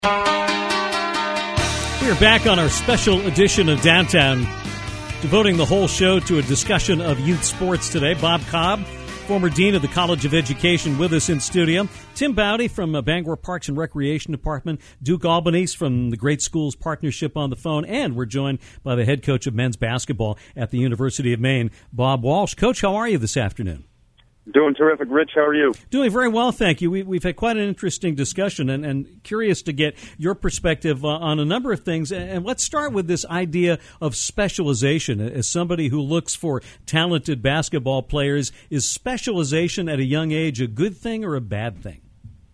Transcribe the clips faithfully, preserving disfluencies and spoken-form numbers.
We are back on our special edition of Downtown, devoting the whole show to a discussion of youth sports today. Bob Cobb, former dean of the College of Education, with us in studio. Tim Bowdy from uh, Bangor Parks and Recreation Department. Duke Albanese from the Great Schools Partnership on the phone. And we're joined by the head coach of men's basketball at the University of Maine, Bob Walsh. Coach, how are you this afternoon? Doing terrific. Rich, how are you? Doing very well, thank you. We, we've had quite an interesting discussion, and, and curious to get your perspective uh, on a number of things. And let's start with this idea of specialization. As somebody who looks for talented basketball players, is specialization at a young age a good thing or a bad thing?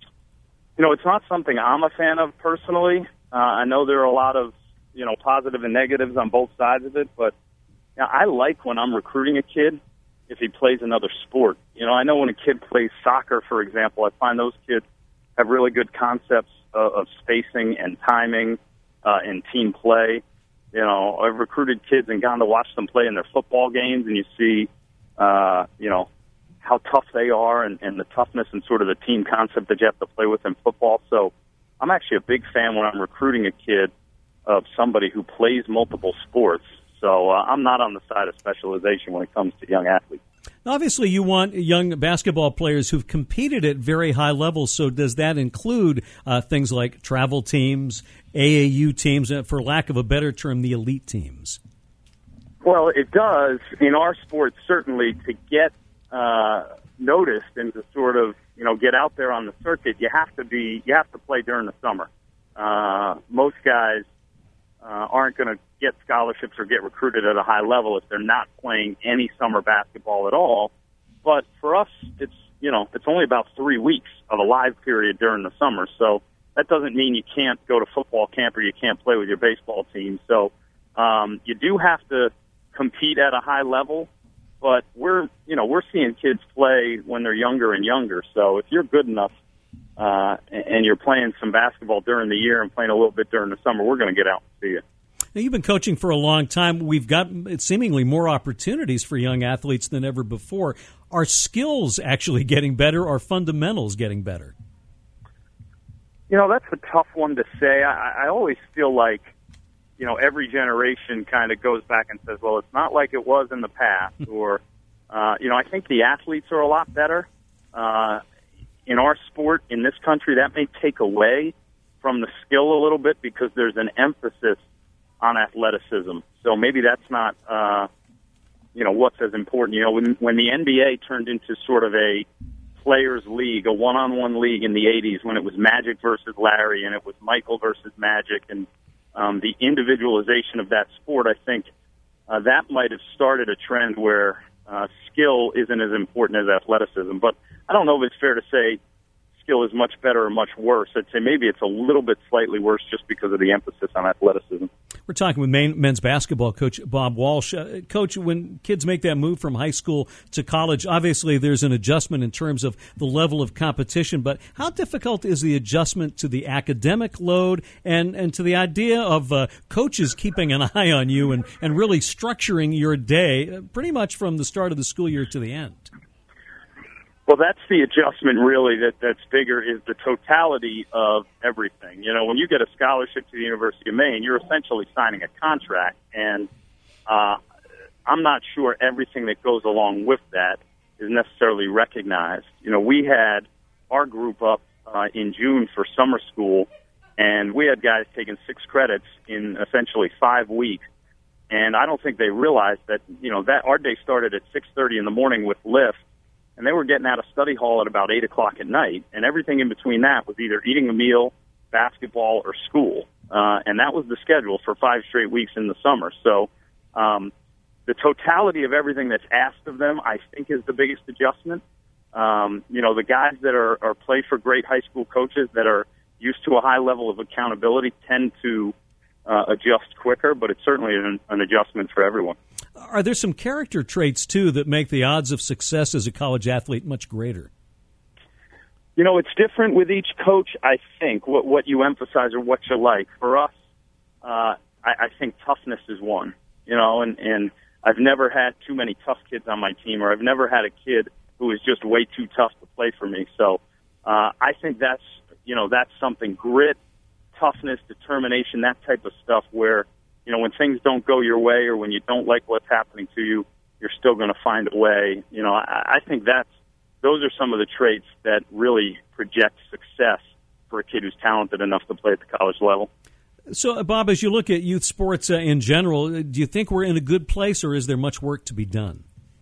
You know, it's not something I'm a fan of personally. Uh, I know there are a lot of, you know, positive and negatives on both sides of it, but you know, I like when I'm recruiting a kid if he plays another sport. You know, I know when a kid plays soccer, for example, I find those kids have really good concepts of, of spacing and timing uh, and team play. You know, I've recruited kids and gone to watch them play in their football games, and you see, uh, you know, how tough they are and, and the toughness and sort of the team concept that you have to play with in football. So I'm actually a big fan when I'm recruiting a kid of somebody who plays multiple sports. So uh, I'm not on the side of specialization when it comes to young athletes. Obviously, you want young basketball players who've competed at very high levels, so does that include uh, things like travel teams, A A U teams, and for lack of a better term, the elite teams? Well, it does. In our sport, certainly, to get uh, noticed and to sort of, you know, get out there on the circuit, you have to be, you have to play during the summer. Uh, most guys uh, aren't going to get scholarships or get recruited at a high level if they're not playing any summer basketball at all. But for us, it's, you know, it's only about three weeks of a live period during the summer. So that doesn't mean you can't go to football camp or you can't play with your baseball team. So um, you do have to compete at a high level, but we're, you know, we're seeing kids play when they're younger and younger. So if you're good enough uh, and you're playing some basketball during the year and playing a little bit during the summer, we're going to get out and see you. Now, you've been coaching for a long time. We've got seemingly more opportunities for young athletes than ever before. Are skills actually getting better? Are fundamentals getting better? You know, that's a tough one to say. I, I always feel like, you know, every generation kind of goes back and says, well, it's not like it was in the past. or, uh, you know, I think the athletes are a lot better. Uh, in our sport, in this country, that may take away from the skill a little bit because there's an emphasis on athleticism. So maybe that's not, uh, you know, what's as important. You know, when, when the N B A turned into sort of a players league, a one-on-one league in the eighties when it was Magic versus Larry and it was Michael versus Magic and um, the individualization of that sport, I think uh, that might have started a trend where uh, skill isn't as important as athleticism. But I don't know if it's fair to say skill is much better or much worse. I'd say maybe it's a little bit slightly worse just because of the emphasis on athleticism. We're talking with Maine men's basketball coach Bob Walsh. Uh, coach, when kids make that move from high school to college, obviously there's an adjustment in terms of the level of competition, but how difficult is the adjustment to the academic load and, and to the idea of uh, coaches keeping an eye on you and, and really structuring your day uh, pretty much from the start of the school year to the end? Well, that's the adjustment, really, that, that's bigger, is the totality of everything. You know, when you get a scholarship to the University of Maine, you're essentially signing a contract, and uh, I'm not sure everything that goes along with that is necessarily recognized. You know, we had our group up uh, in June for summer school, and we had guys taking six credits in essentially five weeks, and I don't think they realized that, you know, that our day started at six thirty in the morning with lift, and they were getting out of study hall at about eight o'clock at night, and everything in between that was either eating a meal, basketball, or school. Uh, and that was the schedule for five straight weeks in the summer. So um, the totality of everything that's asked of them, I think, is the biggest adjustment. Um, you know, the guys that are, are play for great high school coaches that are used to a high level of accountability tend to uh, adjust quicker, but it's certainly an, an adjustment for everyone. Are there some character traits, too, that make the odds of success as a college athlete much greater? You know, it's different with each coach, I think, what, what you emphasize or what you like. For us, uh, I, I think toughness is one, you know, and, and I've never had too many tough kids on my team, or I've never had a kid who is just way too tough to play for me. So uh, I think that's, you know, that's something. Grit, toughness, determination, that type of stuff where, you know, when things don't go your way or when you don't like what's happening to you, you're still going to find a way. You know, I, I think that's, those are some of the traits that really project success for a kid who's talented enough to play at the college level. So, Bob, as you look at youth sports uh, in general, do you think we're in a good place, or is there much work to be done?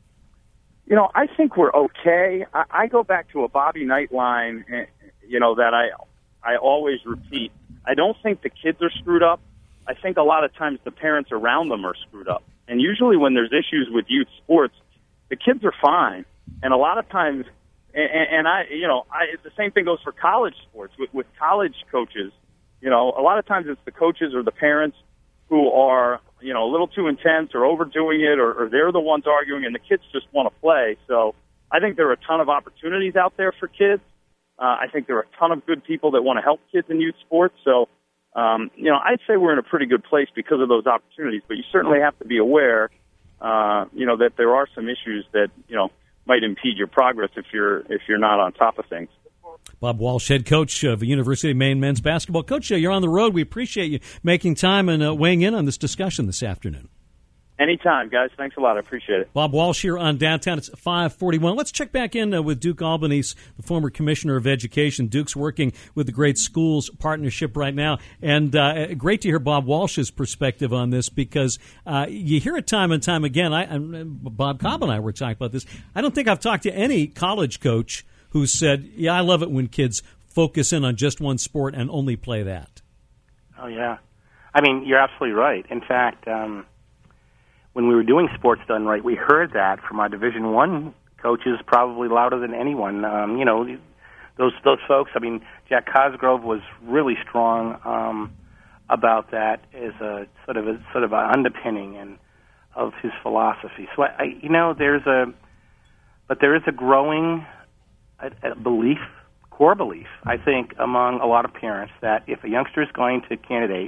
You know, I think we're okay. I, I go back to a Bobby Knight line, you know, that I I always repeat. I don't think the kids are screwed up. I think a lot of times the parents around them are screwed up. And usually when there's issues with youth sports, the kids are fine. And a lot of times, and, and I, you know, I, the same thing goes for college sports. With, with college coaches, you know, a lot of times it's the coaches or the parents who are, you know, a little too intense or overdoing it, or, or they're the ones arguing, and the kids just want to play. So I think there are a ton of opportunities out there for kids. Uh, I think there are a ton of good people that want to help kids in youth sports. So, um, you know, I'd say we're in a pretty good place because of those opportunities. But you certainly have to be aware, uh, you know, that there are some issues that, you know, might impede your progress if you're if you're not on top of things. Bob Walsh, head coach of the University of Maine men's basketball. Coach, you're on the road. We appreciate you making time and uh, weighing in on this discussion this afternoon. Anytime, guys. Thanks a lot. I appreciate it. Bob Walsh here on Downtown. It's five forty-one. Let's check back in uh, with Duke Albanese, the former commissioner of education. Duke's working with the Great Schools Partnership right now. And uh, great to hear Bob Walsh's perspective on this, because uh, you hear it time and time again. I, and Bob Cobb and I were talking about this. I don't think I've talked to any college coach who said, yeah, I love it when kids focus in on just one sport and only play that. Oh, yeah. I mean, you're absolutely right. In fact, um, when we were doing Sports Done Right, we heard that from our Division One coaches probably louder than anyone. Um, you know, those those folks, I mean, Jack Cosgrove was really strong um, about that as a sort of a sort of an underpinning and of his philosophy. So, I, I, you know, there's a, but there is a growing a, a belief, core belief, I think, among a lot of parents that if a youngster is going to candidate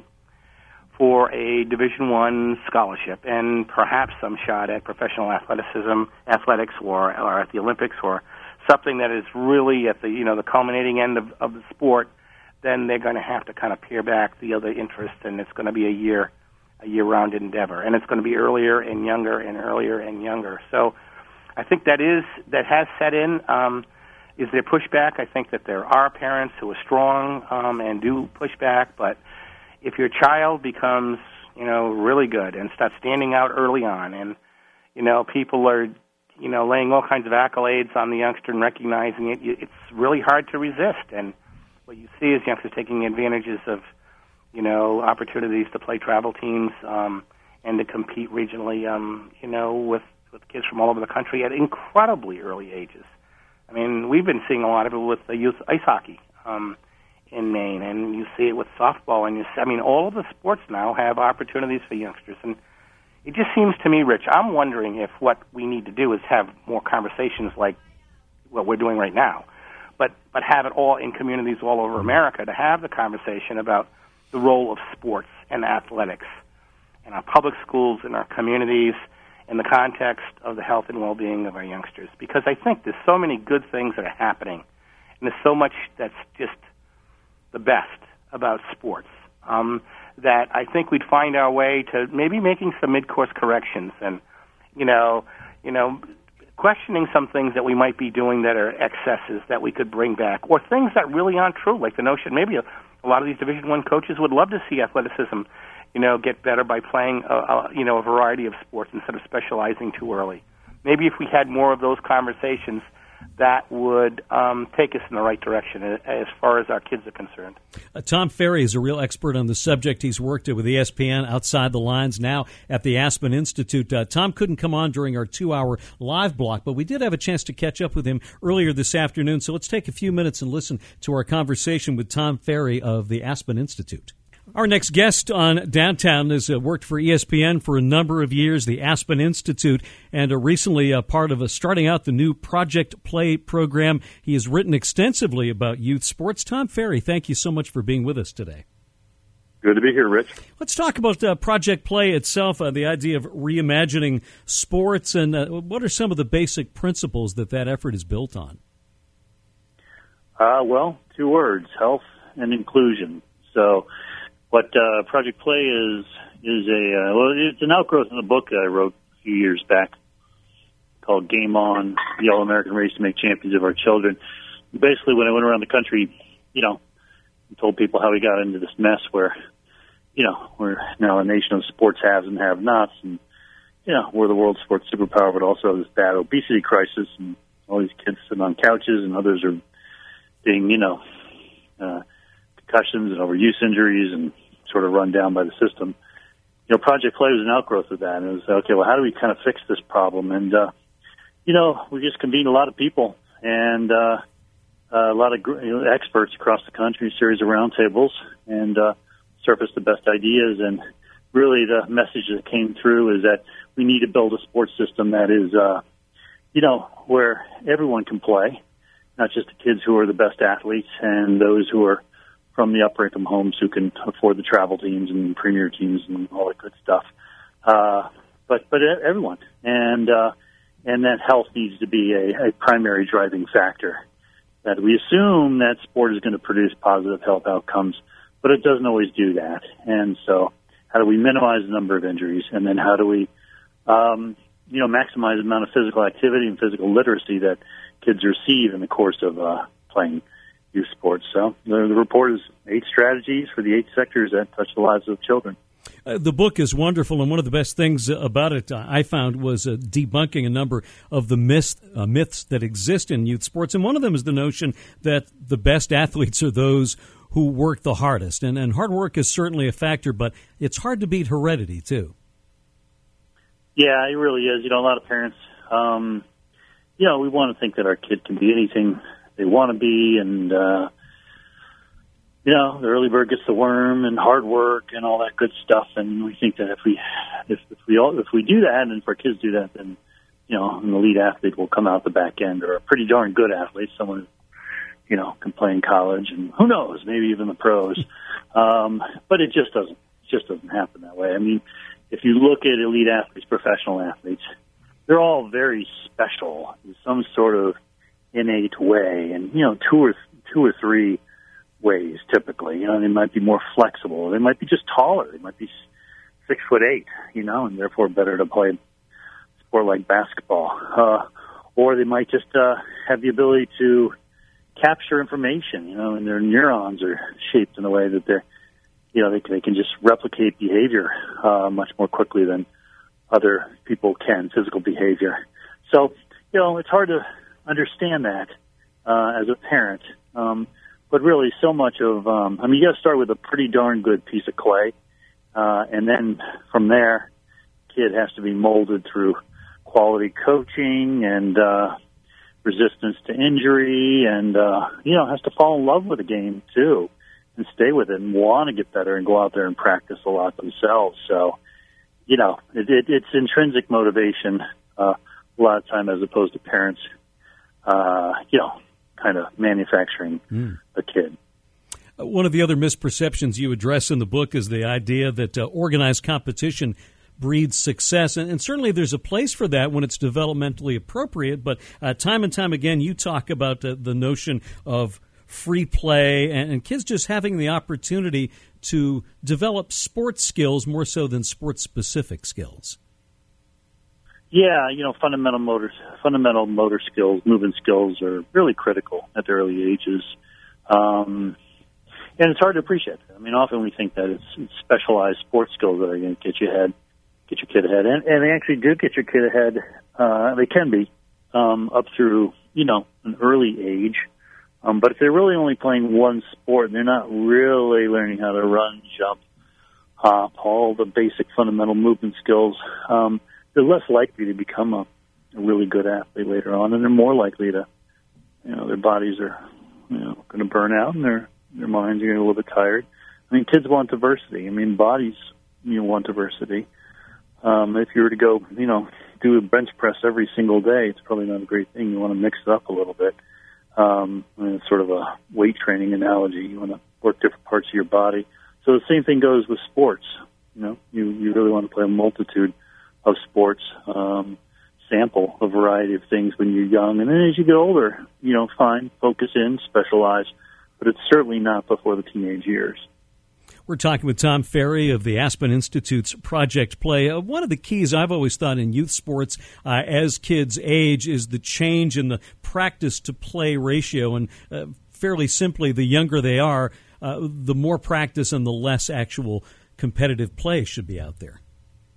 for a Division One scholarship and perhaps some shot at professional athleticism, athletics, or, or at the Olympics, or something that is really at the you know the culminating end of, of the sport, then they're going to have to kind of pare back the other interests, and it's going to be a year, a year-round endeavor, and it's going to be earlier and younger and earlier and younger. So, I think that is that has set in. Um, is there pushback? I think that there are parents who are strong um, and do push back, but if your child becomes, you know, really good and starts standing out early on, and, you know, people are, you know, laying all kinds of accolades on the youngster and recognizing it, it's really hard to resist. And what you see is youngsters taking advantages of, you know, opportunities to play travel teams um, and to compete regionally, um, you know, with, with kids from all over the country at incredibly early ages. I mean, we've been seeing a lot of it with the youth ice hockey um, in Maine, and you see it with softball. And you see, I mean, all of the sports now have opportunities for youngsters. And it just seems to me, Rich, I'm wondering if what we need to do is have more conversations like what we're doing right now, but but have it all in communities all over America to have the conversation about the role of sports and athletics in our public schools, in our communities, in the context of the health and well-being of our youngsters. Because I think there's so many good things that are happening, and there's so much that's just the best about sports, um, that I think we'd find our way to maybe making some mid-course corrections and, you know, you know, questioning some things that we might be doing that are excesses that we could bring back, or things that really aren't true, like the notion maybe a, a lot of these Division One coaches would love to see athleticism, you know, get better by playing, a, a, you know, a variety of sports instead of specializing too early. Maybe if we had more of those conversations, that would um, take us in the right direction as far as our kids are concerned. Uh, Tom Ferry is a real expert on the subject. He's worked with E S P N, Outside the Lines, now at the Aspen Institute. Uh, Tom couldn't come on during our two-hour live block, but we did have a chance to catch up with him earlier this afternoon. So let's take a few minutes and listen to our conversation with Tom Ferry of the Aspen Institute. Our next guest on Downtown has uh, worked for E S P N for a number of years, the Aspen Institute, and uh, recently a part of uh, starting out the new Project Play program. He has written extensively about youth sports. Tom Ferry, thank you so much for being with us today. Good to be here, Rich. Let's talk about uh, Project Play itself, uh, the idea of reimagining sports, and uh, what are some of the basic principles that that effort is built on? Uh, well, two words, health and inclusion. So what uh, Project Play is is a uh, well, it's an outgrowth of the book that I wrote a few years back called Game On: The All-American Race to Make Champions of Our Children. Basically, when I went around the country, you know, and told people how we got into this mess where, you know, we're now a nation of sports haves and have-nots, and you know, we're the world's sports superpower, but also this bad obesity crisis, and all these kids sitting on couches, and others are being, you know, uh, concussions and overuse injuries and sort of run down by the system. You know, Project Play was an outgrowth of that, and it was, okay, well, how do we kind of fix this problem? And, uh, you know, we just convened a lot of people and uh, a lot of you know, experts across the country, a series of roundtables, and uh, surfaced the best ideas. And really the message that came through is that we need to build a sports system that is, uh, you know, where everyone can play, not just the kids who are the best athletes and those who are from the upper income homes who can afford the travel teams and premier teams and all that good stuff. Uh, but, but everyone. And, uh, and that health needs to be a, a primary driving factor. That we assume that sport is going to produce positive health outcomes, but it doesn't always do that. And so how do we minimize the number of injuries? And then how do we, um, you know, maximize the amount of physical activity and physical literacy that kids receive in the course of uh, playing youth sports? So the, the report is eight strategies for the eight sectors that touch the lives of children. Uh, the book is wonderful, and one of the best things about it uh, I found was uh, debunking a number of the myths, uh, myths that exist in youth sports. And one of them is the notion that the best athletes are those who work the hardest. And, and hard work is certainly a factor, but it's hard to beat heredity, too. Yeah, it really is. You know, a lot of parents, um, you know, we want to think that our kid can be anything they want to be, and, uh, you know, the early bird gets the worm, and hard work and all that good stuff. And we think that if we, if, if we all, if we do that, and if our kids do that, then, you know, an elite athlete will come out the back end, or a pretty darn good athlete, someone who, you know, can play in college, and who knows, maybe even the pros. Um, but it just doesn't, it just doesn't happen that way. I mean, if you look at elite athletes, professional athletes, they're all very special in some sort of innate way, and you know, two or two or three ways typically. You know, they might be more flexible. They might be just taller. They might be six foot eight. You know, and therefore better to play a sport like basketball. Uh, or they might just uh, have the ability to capture information. You know, and their neurons are shaped in a way that they're, you know, they can, they can just replicate behavior uh, much more quickly than other people can, physical behavior. So, you know, it's hard to understand that uh, as a parent. Um, but really so much of, um, I mean, you got to start with a pretty darn good piece of clay. Uh, and then from there, kid has to be molded through quality coaching and uh, resistance to injury, and, uh, you know, has to fall in love with the game too, and stay with it and want to get better and go out there and practice a lot themselves. So, you know, it, it, it's intrinsic motivation uh, a lot of time, as opposed to parents, uh, you know, kind of manufacturing mm. a kid. One of the other misperceptions you address in the book is the idea that uh, organized competition breeds success, and, and certainly there's a place for that when it's developmentally appropriate, but uh, time and time again you talk about uh, the notion of free play and, and kids just having the opportunity to develop sports skills more so than sports-specific skills. Yeah, you know, fundamental motor, fundamental motor skills, movement skills are really critical at the early ages. Um, and it's hard to appreciate that. I mean, often we think that it's, it's specialized sports skills that are going to get you ahead, get your kid ahead. And, and they actually do get your kid ahead. Uh, they can be um, up through, you know, an early age. Um, but if they're really only playing one sport and they're not really learning how to run, jump, hop, all the basic fundamental movement skills, um, they're less likely to become a, a really good athlete later on, and they're more likely to, you know, their bodies are, you know, going to burn out, and their their minds are getting a little bit tired. I mean, kids want diversity. I mean, bodies, you know, want diversity. Um, if you were to go, you know, do a bench press every single day, it's probably not a great thing. You want to mix it up a little bit. Um, I mean, it's sort of a weight training analogy. You want to work different parts of your body. So the same thing goes with sports. You know, you, you really want to play a multitude of sports, um, sample a variety of things when you're young. And then as you get older, you know, fine, focus in, specialize, but it's certainly not before the teenage years. We're talking with Tom Ferry of the Aspen Institute's Project Play. Uh, one of the keys I've always thought in youth sports uh, as kids age is the change in the practice-to-play ratio. And uh, fairly simply, the younger they are, uh, the more practice and the less actual competitive play should be out there.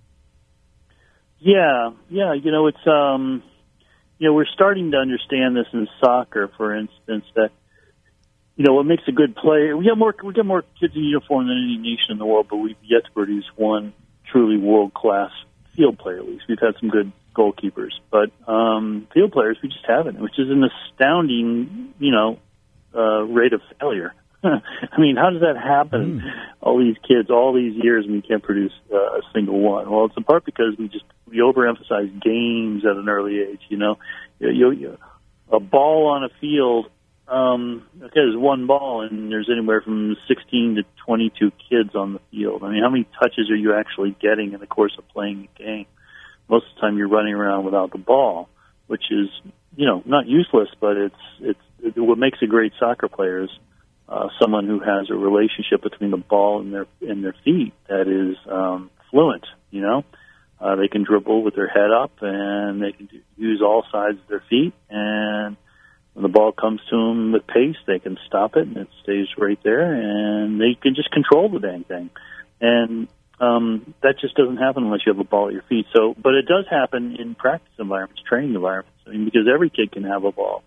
Yeah, yeah. You know, it's um, you know, we're starting to understand this in soccer, for instance, that you know what makes a good player. We have more, we get more kids in uniform than any nation in the world, but we've yet to produce one truly world class field player. At least we've had some good goalkeepers, but um, field players we just haven't, which is an astounding, you know, uh, rate of failure. I mean, how does that happen? Mm. All these kids, all these years, and we can't produce uh, a single one. Well, it's in part because we just we overemphasize games at an early age. You know, you, you, a ball on a field. Um, okay, there's one ball, and there's anywhere from sixteen to twenty-two kids on the field. I mean, how many touches are you actually getting in the course of playing the game? Most of the time, you're running around without the ball, which is, you know, not useless, but it's it's it, what makes a great soccer player is Uh, someone who has a relationship between the ball and their and their feet that is um, fluent. You know, uh, they can dribble with their head up, and they can do, use all sides of their feet. And when the ball comes to them with pace, they can stop it, and it stays right there, and they can just control the dang thing. And um, that just doesn't happen unless you have a ball at your feet. So, but it does happen in practice environments, training environments. I mean, because every kid can have a ball.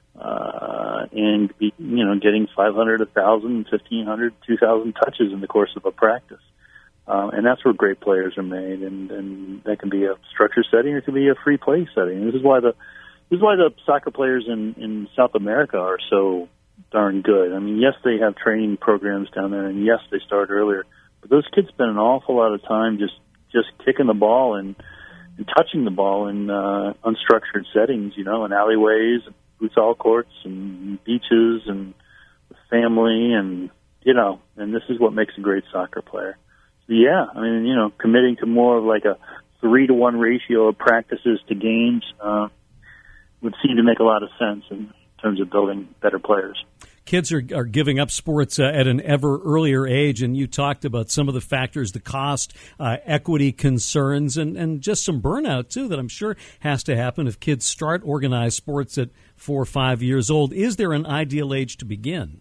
Uh, and be, you know, getting five hundred, one thousand, fifteen hundred, two thousand touches in the course of a practice. Uh, and that's where great players are made, and, and that can be a structured setting or it can be a free play setting. And this is why the this is why the soccer players in, in South America are so darn good. I mean, yes, they have training programs down there, and yes, they start earlier, but those kids spend an awful lot of time just, just kicking the ball and, and touching the ball in uh, unstructured settings, you know, in alleyways, futsal courts and beaches and with family, and you know, and this is what makes a great soccer player. So yeah, I mean, you know, committing to more of like a three to one ratio of practices to games uh, would seem to make a lot of sense in terms of building better players. Kids are, are giving up sports uh, at an ever earlier age, and you talked about some of the factors, the cost, uh, equity concerns, and, and just some burnout, too, that I'm sure has to happen if kids start organized sports at four or five years old. Is there an ideal age to begin?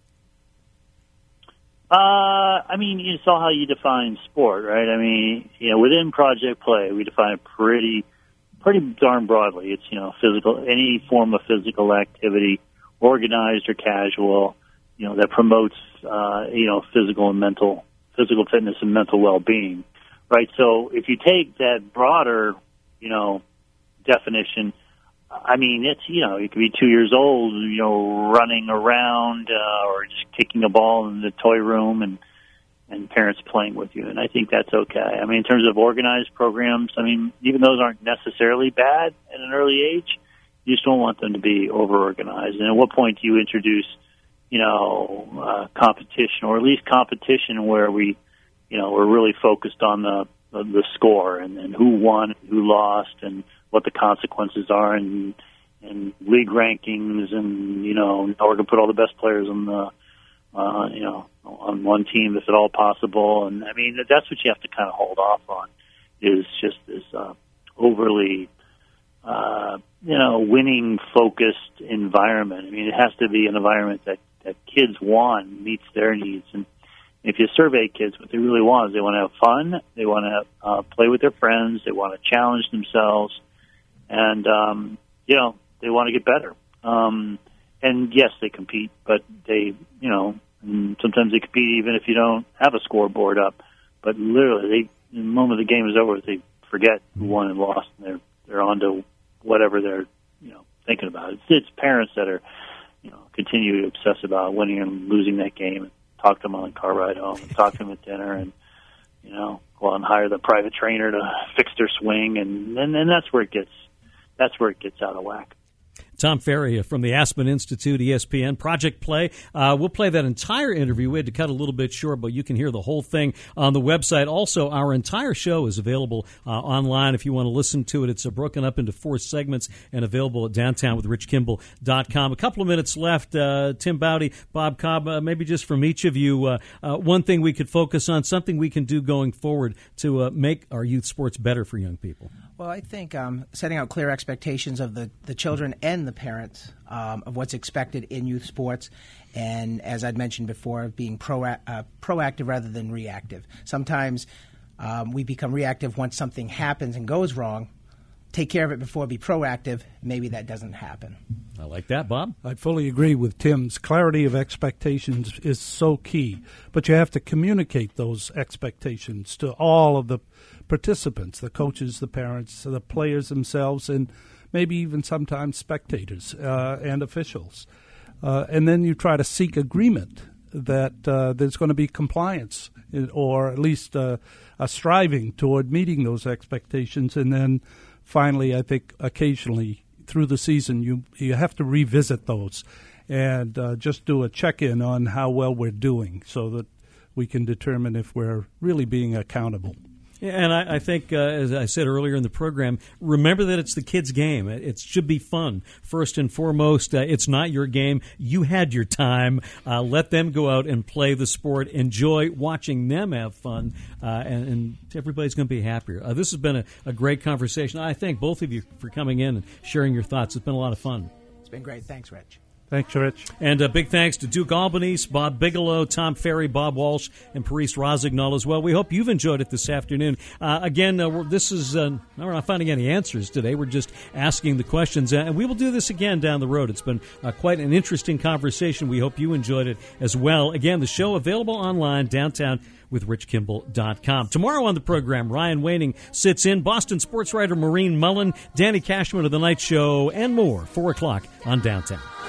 Uh, I mean, it's all how you define sport, right? I mean, you know, within Project Play, we define it pretty, pretty darn broadly. It's, you know, physical, any form of physical activity, organized or casual, you know, that promotes, uh, you know, physical and mental, physical fitness and mental well-being, right? So if you take that broader, you know, definition, I mean, it's, you know, you could be two years old, you know, running around uh, or just kicking a ball in the toy room and, and parents playing with you. And I think that's okay. I mean, in terms of organized programs, I mean, even those aren't necessarily bad at an early age. You just don't want them to be over-organized. And at what point do you introduce, you know, uh, competition, or at least competition where we, you know, we're really focused on the the score and, and who won, who lost, and what the consequences are, and and league rankings, and you know, we're going to put all the best players on the, uh, you know, on one team if at all possible. And I mean, that's what you have to kind of hold off on, is just this uh, overly, uh, you know, winning-focused environment. I mean, it has to be an environment that, that kids want, meets their needs. And if you survey kids, what they really want is they want to have fun, they want to uh, play with their friends, they want to challenge themselves, and, um, you know, they want to get better. Um, and, yes, they compete, but they, you know, sometimes they compete even if you don't have a scoreboard up. But literally, they, the moment the game is over, they forget who won and lost, and they're, they're on to whatever they're, you know, thinking about. It's, it's parents that are, you know, continue to obsess about winning and losing that game, and talk to them on the car ride home, and talk to them at dinner, and, you know, go out and hire the private trainer to fix their swing, and, and, and that's where it gets, that's where it gets out of whack. Tom Ferry from the Aspen Institute, E S P N, Project Play. Uh, we'll play that entire interview. We had to cut a little bit short, but you can hear the whole thing on the website. Also, our entire show is available uh, online if you want to listen to it. It's uh, broken up into four segments and available at downtown with rich kimball dot com. A couple of minutes left. Uh, Tim Bowdy, Bob Cobb, uh, maybe just from each of you, uh, uh, one thing we could focus on, something we can do going forward to uh, make our youth sports better for young people. Well, I think um, setting out clear expectations of the, the children and the parents um, of what's expected in youth sports, and as I'd mentioned before, being pro, uh, proactive rather than reactive. Sometimes um, we become reactive once something happens and goes wrong. Take care of it before, be proactive. Maybe that doesn't happen. I like that, Bob. I fully agree with Tim's. Clarity of expectations is so key, but you have to communicate those expectations to all of the participants, the coaches, the parents, the players themselves, and maybe even sometimes spectators uh, and officials. Uh, and then you try to seek agreement that uh, there's going to be compliance or at least uh, a striving toward meeting those expectations. And then finally, I think occasionally through the season, you you have to revisit those and uh, just do a check-in on how well we're doing so that we can determine if we're really being accountable. And I, I think, uh, as I said earlier in the program, remember that it's the kids' game. It, it should be fun. First and foremost, uh, it's not your game. You had your time. Uh, let them go out and play the sport. Enjoy watching them have fun, uh, and, and everybody's going to be happier. Uh, this has been a, a great conversation. I thank both of you for coming in and sharing your thoughts. It's been a lot of fun. It's been great. Thanks, Rich. Thanks, Rich. And a big thanks to Duke Albanese, Bob Bigelow, Tom Ferry, Bob Walsh, and Parise Rossignol as well. We hope you've enjoyed it this afternoon. Uh, again, uh, we're, this is uh, we're not finding any answers today. We're just asking the questions, and we will do this again down the road. It's been uh, quite an interesting conversation. We hope you enjoyed it as well. Again, the show available online, downtown with rich kimball dot com. Tomorrow on the program, Ryan Waning sits in, Boston sports writer Maureen Mullen, Danny Cashman of The Night Show, and more. Four o'clock on Downtown.